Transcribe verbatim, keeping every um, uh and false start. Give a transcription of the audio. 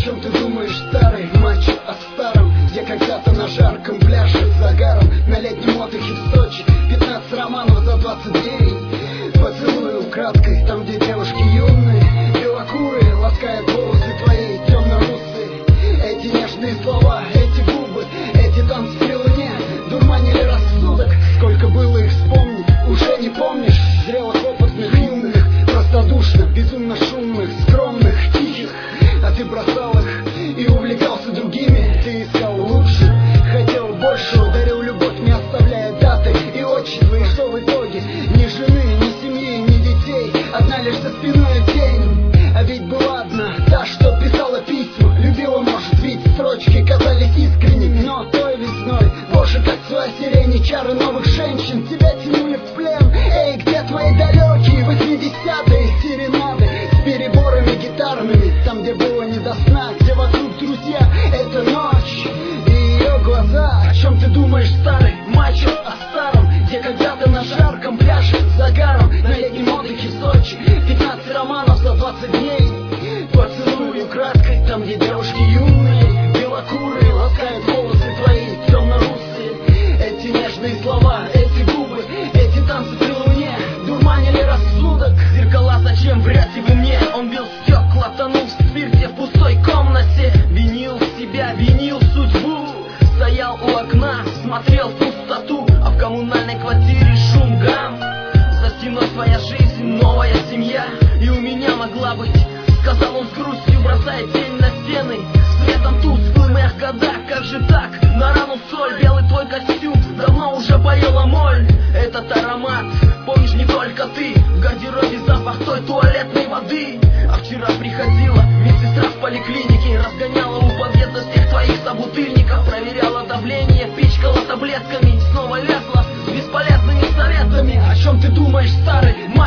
чем ты думаешь, старый мачо, о старом? Я когда-то на жарком пляже с загаром, на летнем отдыхе в Сочи, пятнадцать романов за двадцать дней. Поцелую украдкой, там где девушки юные, белокурые, ласкают волосы твои темно-русые. Эти нежные слова, эти губы, эти танцы при луне дурманили рассудок. Сколько было их вспомнить, уже не помнишь. Зрелых, опытных, юных, простодушных, безумно шумных, скромных, тихих. А ты бросал их и увлекался другими. Ты искал лучше, хотел больше, дарил любовь, не оставляя даты и отчества. И что в итоге? Ни жены, ни семьи, ни детей, одна лишь за спиной тень. А ведь была одна, та, что писала письма, любила, может, ведь строчки казались искренними. Но той весной, боже, как своя сирени, чары новых женщин тебя тянули в плен. Эй, где твои далекие восьмидесятые серенады с переборами гитарными? Там, где было не до сна, где вокруг друзья, это ночь и ее глаза. О чем ты думаешь, старый мачо, о старом? Где когда-то на жарком пляже с загаром, на летнем отдыхе в Сочи, пятнадцать романов за двадцать дней. Поцелую краткой, там где девушки юные, белокурые, ласкают волосы твои темно-русые. Эти нежные слова, эти губы, эти танцы при луне дурманили рассудок. Зеркала зачем, вряд ли вы мне. Он бил стекла, тонул в спирте в пустой комнате. Винил себя, винил судьбу. Стоял у окна, смотрел в пустоту, а в коммунальной квартире шум, гам. За стеной твоя жизнь, новая семья, и у меня могла быть, сказал он с грустью, бросая тень на стены. Светом тусклым, эх, года, как же так? На рану соль, белый твой костюм, давно уже поела моль. Этот аромат, помнишь, не только ты, в гардеробе запах той туалетной воды. А вчера приходила медсестра в поликлинике, разгоняла у подъезда всех твоих собутыльников, проверяла давление, пичкала таблетками, снова лезла с бесполезными советами. О чем ты думаешь, старый